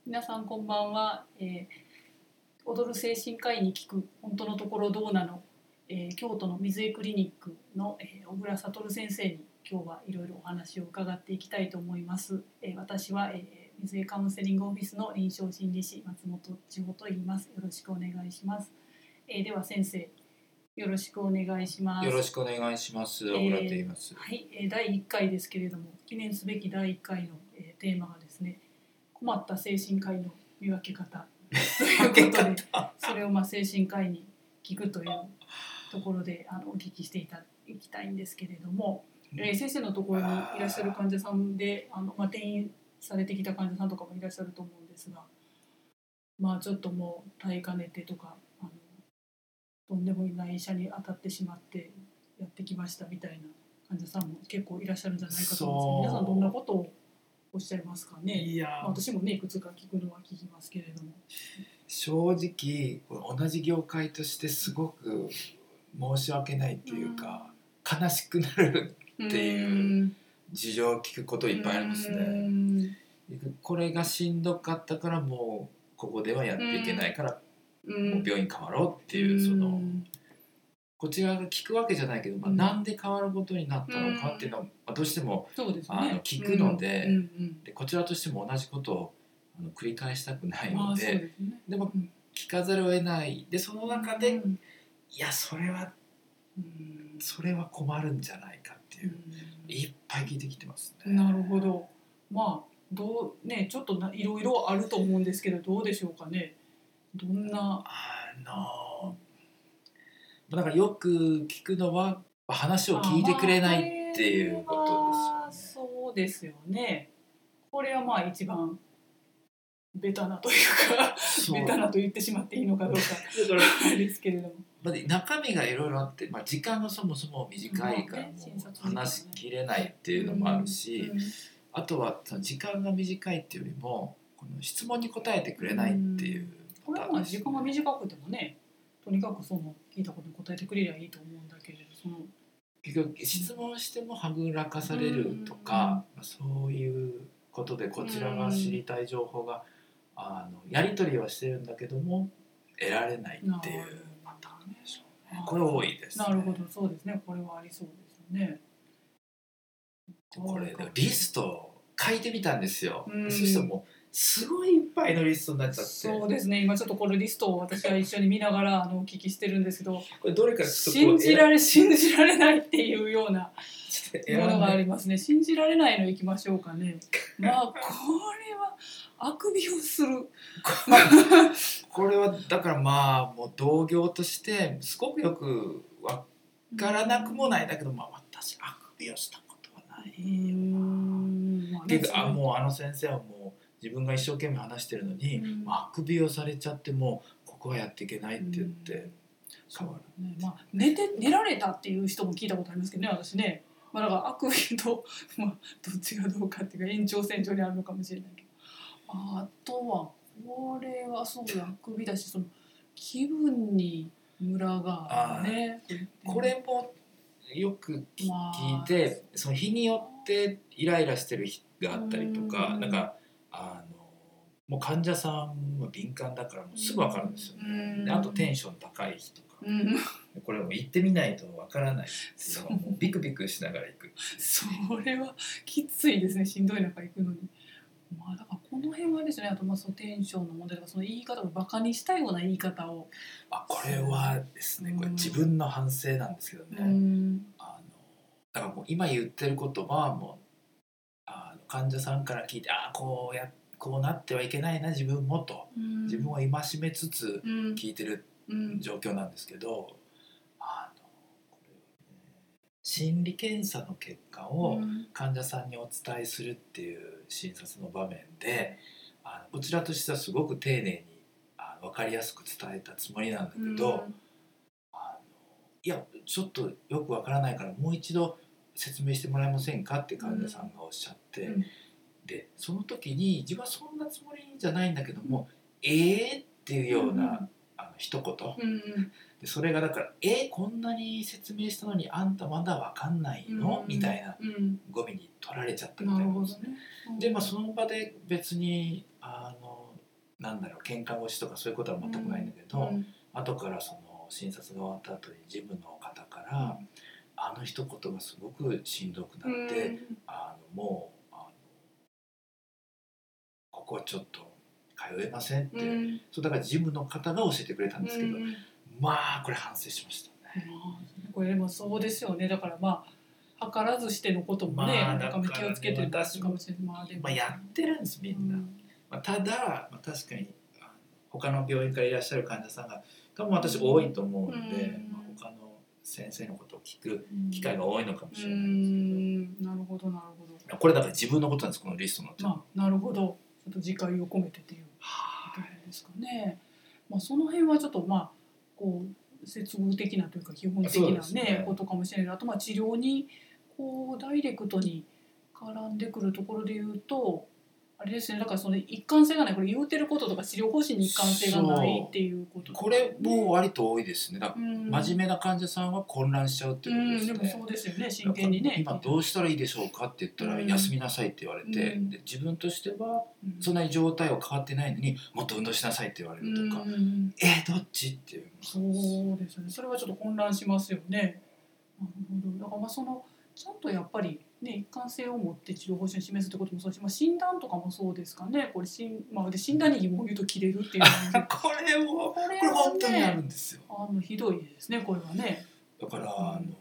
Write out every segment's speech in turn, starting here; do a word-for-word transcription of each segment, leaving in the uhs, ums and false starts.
皆さんこんばんは、えー、踊る精神科医に聞く本当のところどうなの、えー、京都の水江クリニックの、えー、小倉悟先生に今日はいろいろお話を伺っていきたいと思います。えー、私は、えー、水江カウンセリングオフィスの臨床心理士松本千穂と言います。よろしくお願いします。えー、では先生よろしくお願いします。 よろしくお願いします。小倉と言います。 えー、はい、えー、だいいっかいですけれども、記念すべきだいいっかいの、えー、テーマがですね、困った精神科医の見分け方ということで、それをまあ精神科医に聞くというところであのお聞きしていただきたいんですけれども、えー、先生のところにいらっしゃる患者さんであの、まあ、転院されてきた患者さんとかもいらっしゃると思うんですが、まあちょっともう耐えかねてとか、あのとんでもない医者に当たってしまってやってきましたみたいな患者さんも結構いらっしゃるんじゃないかと思うんですけど、皆さんどんなことをおっしゃいますかね。 いや、 まあ、私もねいくつか聞くのは聞きますけれども、 正直同じ業界としてすごく申し訳ないっていうか、うん、悲しくなるっていう事情を聞くこといっぱいありますね。うんこれがしんどかったからもうここではやっていけないから、うん、もう病院変わろうっていう、そのこちらが聞くわけじゃないけど、まあ、なんで変わることになったのかっていうのは、まあ、どうしても、ね、あの聞くので、うんうん、でこちらとしても同じことをあの繰り返したくないの で, で, ね、でも聞かざるを得ないで、その中で、うん、いやそれは、うん、それは困るんじゃないかっていう、うん、いっぱい聞いてきてますね。 なるほど。まあどうね、ちょっといろいろあると思うんですけど、どうでしょうかね。どんなあのだからよく聞くのは話を聞いてくれないっていうことですよね。 そうですよね。これはまあ一番ベタなというかベタなと言ってしまっていいのかどうかあれですけれども、 中身がいろいろあって、まあ、時間がそもそも短いからもう話しきれないっていうのもあるし、うんうん、あとはその時間が短いっていうよりもこの質問に答えてくれないっていうパターンですね。これは時間が短くてもね、とにかくその聞いたことに答えてくれりゃいいと思うんだけれど、その結局質問してもはぐらかされるとか、うん、そういうことでこちらが知りたい情報があのやり取りはしてるんだけども得られないっていうパターンでしょうね。これ多いですね。 なるほど、そうですね。これはありそうですよね。 これリストを書いてみたんですよ。うん、そしたらもうすごいいっぱいのリストになっちゃって。 そうですね。今ちょっとこのリストを私は一緒に見ながらあのお聞きしてるんですけど、 これどれかちょっと信じられ信じられないっていうようなものがありますね。信じられないのいきましょうかね。まあこれはあくびをする。 これはだからまあもう同業としてすごくよくわからなくもないだけど、まあ私あくびをしたことはない。まあね、あもうあの先生はもう自分が一生懸命話してるのに、うん、あくびをされちゃってもここはやっていけないって言って変わる、 ね。まあ、寝て寝られたっていう人も聞いたことありますけどね、私ね。まあ、だからあくびと、まあ、どっちがどうかっていうか延長線上にあるのかもしれないけど、あとはこれはそうあくびだし、その気分にムラがあるね。 これもよく聞いて、まあ、その日によってイライラしてる日があったりとか、なんかあのもう患者さんは敏感だからもうすぐ分かるんですよね。であとテンション高い日とか、これも行ってみないと分からないっていうのはもうビクビクしながら行く。 それはきついですね、しんどい中行くのに。まあ、だからこの辺はですね、あとまあそのテンションの問題とか、その言い方をバカにしたような言い方を、 あこれはですね、これ自分の反省なんですけどね、うん、あのだからもう今言ってることはもうあの患者さんから聞いて、あこうやこうなってはいけないな自分もと、うん、自分を戒めつつ聞いてる状況なんですけど、うん、あのこれはね、心理検査の結果を患者さんにお伝えするっていう診察の場面で、あのこちらとしてはすごく丁寧にあの分かりやすく伝えたつもりなんだけど、うん、あのいやちょっとよくわからないからもう一度説明してもらえませんかって患者さんがおっしゃって、うん、でその時に自分はそんなつもりじゃないんだけども、うん、えーっていうような、うん、あの一言、うん、でそれがだからえー、こんなに説明したのにあんたまだわかんないの、うん、みたいな語尾に取られちゃったみたいなんですね。でまあその場で別にあのなんだろう喧嘩腰とかそういうことは全くないんだけど、 うん後からその診察が終わった後に事務の方から、うん、あの一言がすごくしんどくなって、うん、あのもうあのここはちょっと通えませんって、うん、そうだから事務の方が教えてくれたんですけど、うん、まあこれ反省しましたね。 うん、これでもそうですよね。だからまあ図らずしてのこともね、 まあ、 だから気をつけてるかもしれない。 まあ、まあ、やってるんですみんな、うんまあ、ただ、まあ、確かに他の病院からいらっしゃる患者さんが多分私多いと思うので、うんまあ、他の先生のことを聞く機会が多いのかもしれないんですけど、 うんなるほどなるほど。 これだから自分のことなんですこのリストのって、 まあ、なるほどちょっと自戒を込めてっていうことですかね。まあ、その辺はちょっとまあこう接遇的なというか基本的な、ねね、ことかもしれない。あとまあ治療にこうダイレクトに絡んでくるところで言うとあれですね、だからその一貫性がないこれ言うてることとか治療方針に一貫性がないっていうこと、ね、 これも割と多いですね。だから真面目な患者さんは混乱しちゃうっていうことですね。 うんでもそうですよね真剣にね。 今どうしたらいいでしょうかって言ったら休みなさいって言われて、うん、で自分としてはそんなに状態は変わってないのにもっと運動しなさいって言われるとか、うん、えー、どっちっていう。 そうですね。それはちょっと混乱しますよね。なるほど。だからまあそのちゃんとやっぱりね一貫性を持って治療方針を示すってこともそうし、まあ、診断とかもそうですかね。これ診、まあ、で診断に疑問を言うと切れるっていうこれもこれは、ね、本当にあるんですよ。 あのひどいですねこれはね。 だから、うん、あの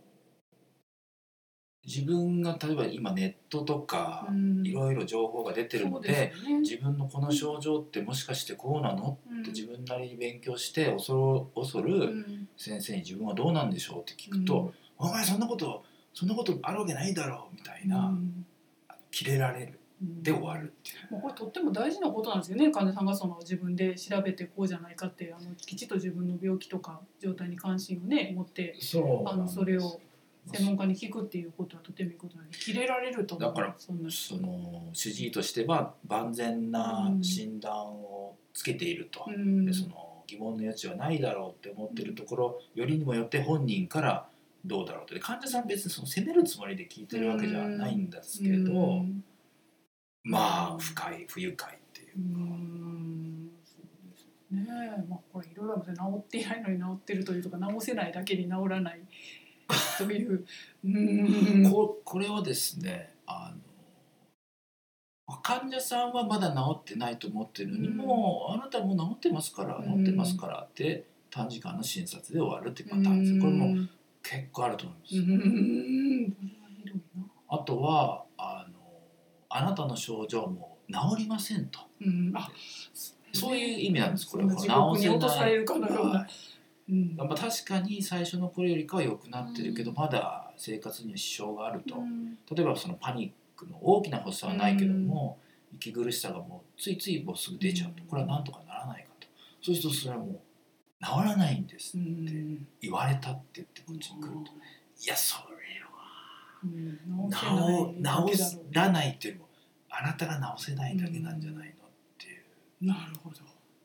自分が例えば今ネットとかいろいろ情報が出てるの で,、うんね、自分のこの症状ってもしかしてこうなの、うん、って自分なりに勉強して恐る恐る先生に自分はどうなんでしょうって聞くと、うん、お前そんなことそんなことあるわけないだろうみたいな、うん、キレられるで終わるっていう、 うん、もうこれとっても大事なことなんですよね。患者さんがその自分で調べてこうじゃないかってあのきちっと自分の病気とか状態に関心をね持ってそうあのそれを専門家に聞くっていうことはとてもいいことなのでキレられると思う。 だからそんなその主治医としては万全な診断をつけていると、うん、でその疑問の余地はないだろうって思ってるところよりにもよって本人からどうだろうと。で患者さん別にその責めるつもりで聞いてるわけじゃないんですけど、うん、まあ不快不愉快っていうか、うん、 そうですね。まあこれいろいろ治っていないのに治ってるというとか治せないだけに治らないといううんこ, これはですねあの患者さんはまだ治ってないと思ってるのに、うん、もうあなたもう治ってますから、うん、治ってますからって短時間の診察で終わるっていうパターンです。これも結構あると思います。うんあとはあのあなたの症状も治りませんと、うん、あそういう意味なんです。これは治せない。地獄に落とされるかのような、うんまあ、確かに最初の頃よりかは良くなってるけど、うん、まだ生活には支障があると、うん、例えばそのパニックの大きな発作はないけども、うん、息苦しさがもうついついもうすぐ出ちゃうと、これはなんとかならないかと。そうするとそれはもう治らないんですって言われたって言ってこっちに来ると、うん、いやそれは、うん、治, 治らないっていうのもあなたが治せないだけなんじゃないのっていう、 うん、なるほど。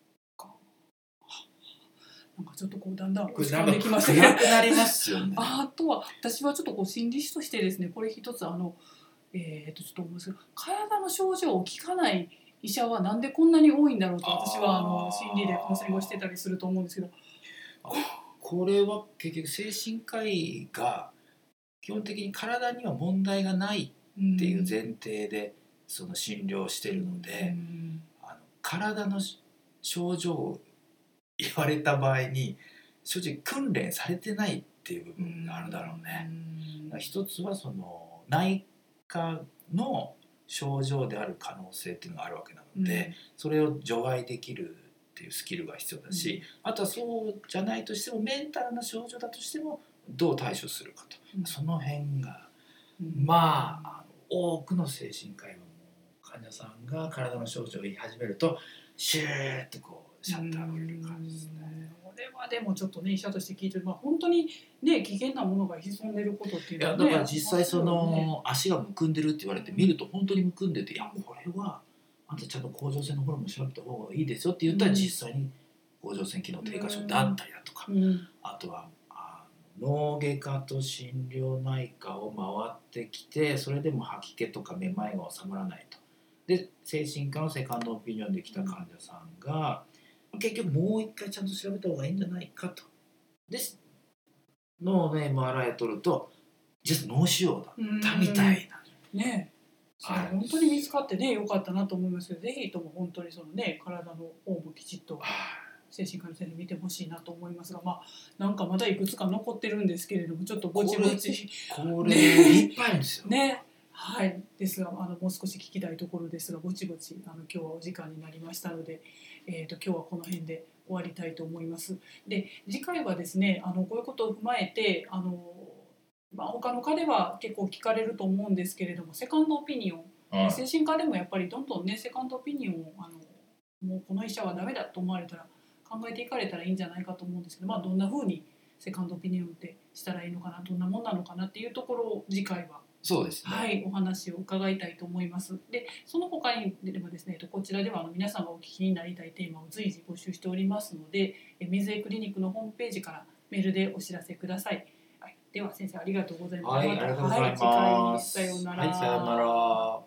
なんかちょっとこうだんだん落ち込んできましたけど、 暗くなりますよね。 あとは私はちょっとこう心理師としてですね、これ一つあのえー、とちょっと思うんですけど、体の症状を聞かない医者はなんでこんなに多いんだろうと私はあの心理でカウンセリングをしてたりすると思うんですけど、 これは結局精神科医が基本的に体には問題がないっていう前提でその診療してるので、うん、あの体の症状を言われた場合に正直訓練されてないっていう部分があるだろうね。うん、一つはその内科の症状である可能性っていうのがあるわけなので、うん、それを除外できるっていうスキルが必要だし、うん、あとはそうじゃないとしてもメンタルな症状だとしてもどう対処するかと、うん、その辺が、うん、まあ、あの多くの精神科医はもう患者さんが体の症状を言い始めるとシューッとこうシャッターが降りる感じですね。 これはでもちょっとね医者として聞いてる、まあ、本当にね危険なものが潜んでることっていうのは、ね、 いやだから実際その、ね、足がむくんでるって言われて見ると本当にむくんでて、いやこれはあんたちゃんと甲状腺のホルモン調べた方がいいですよって言ったら、実際に甲状腺機能低下症だったりだとか、うん、あとはあ脳外科と心療内科を回ってきてそれでも吐き気とかめまいが収まらないと。 で精神科のセカンドオピニオンで来た患者さんが、うん、結局もう一回ちゃんと調べた方がいいんじゃないかと。で脳の エムアールアイ を取ると実は脳腫瘍だったみたいな、 うん、ねえそれ本当に見つかってね良かったなと思いますけど、ぜひとも本当にそのね体の方もきちっと精神科の先生に見てほしいなと思いますが、まあなんかまだいくつか残ってるんですけれども、ちょっとぼちぼちこれいっぱいあるんですよね。はいですが、あのもう少し聞きたいところですが、ぼちぼちあの今日はお時間になりましたので、えーと今日はこの辺で終わりたいと思います。で次回はですね、あのこういうことを踏まえてあのまあ、他の科では結構聞かれると思うんですけれども、セカンドオピニオン、はい、精神科でもやっぱりどんどんねセカンドオピニオンをあのもうこの医者はダメだと思われたら考えていかれたらいいんじゃないかと思うんですけど、まあ、どんな風にセカンドオピニオンってしたらいいのかな、どんなもんなのかなっていうところを次回はそうですね、 はい、お話を伺いたいと思います。でその他にでもですね、こちらではあの皆さんがお聞きになりたいテーマを随時募集しておりますので、水江クリニックのホームページからメールでお知らせください。では先生ありがとうございます。 はい、ありがとうございます。 はい、次回さようなら。 はい、さようなら。